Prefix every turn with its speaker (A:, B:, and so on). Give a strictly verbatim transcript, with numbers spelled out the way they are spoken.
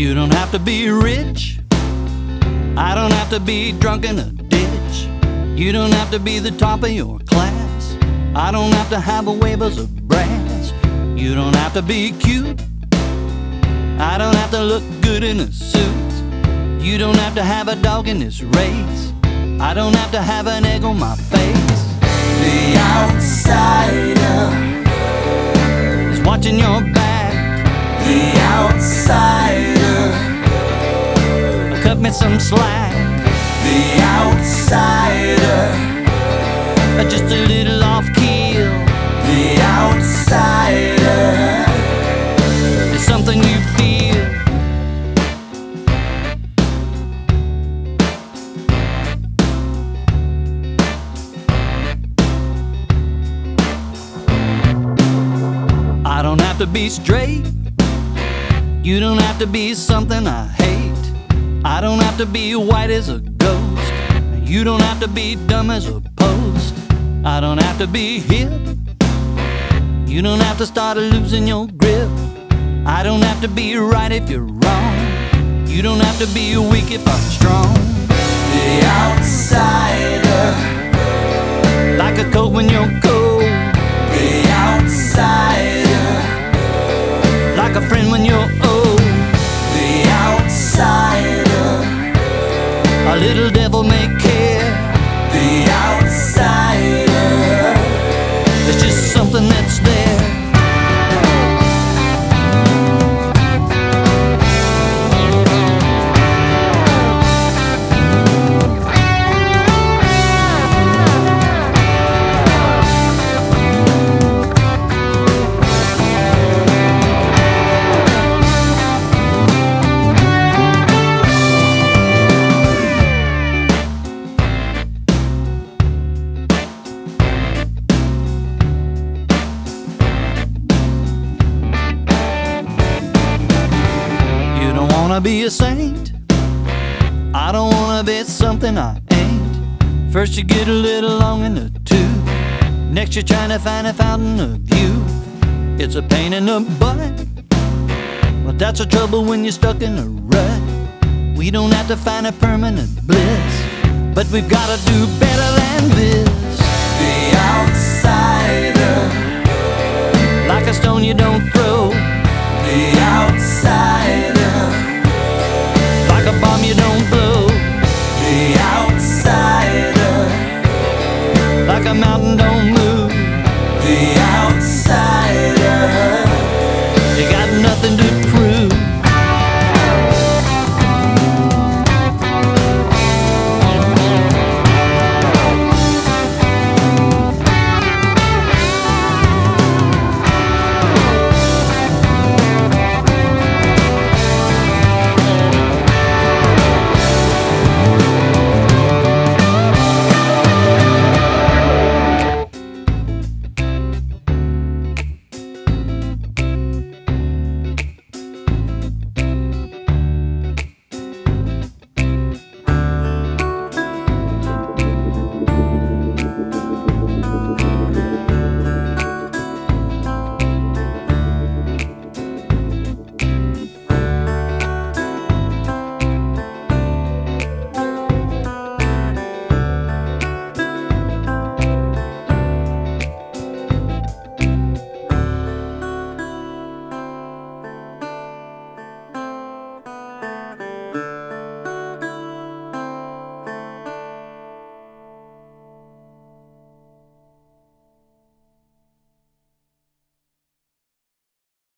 A: You don't have to be rich. I don't have to be drunk in a ditch. You don't have to be the top of your class. I don't have to have a waivers of brass. You don't have to be cute. I don't have to look good in a suit. You don't have to have a dog in this race. I don't have to have an egg on my face.
B: The outsider
A: is watching your back.
B: The outsider
A: Cut me some slack.
B: The outsider
A: Just a little off keel.
B: The outsider
A: It's something you feel. I don't have to be straight. You don't have to be something I hate. I don't have to be white as a ghost. You don't have to be dumb as a post. I don't have to be hip. You don't have to start losing your grip. I don't have to be right if you're wrong. You don't have to be weak if I'm strong.
B: The outsider
A: Like a coat when you're cold.
B: The outsider
A: Like a friend when you're old.
B: The outsider
A: A little devil may care.
B: The outsider
A: It's just something that's there. I wanna be a saint. I don't wanna be something I ain't. First you get a little long in the tooth. Next you're trying to find a fountain of youth. It's a pain in the butt, but that's the trouble when you're stuck in a rut. We don't have to find a permanent bliss, but we've gotta do better than this.
B: The outsider
A: Like a stone you don't throw.
B: The outsider
A: Like a bomb you don't blow.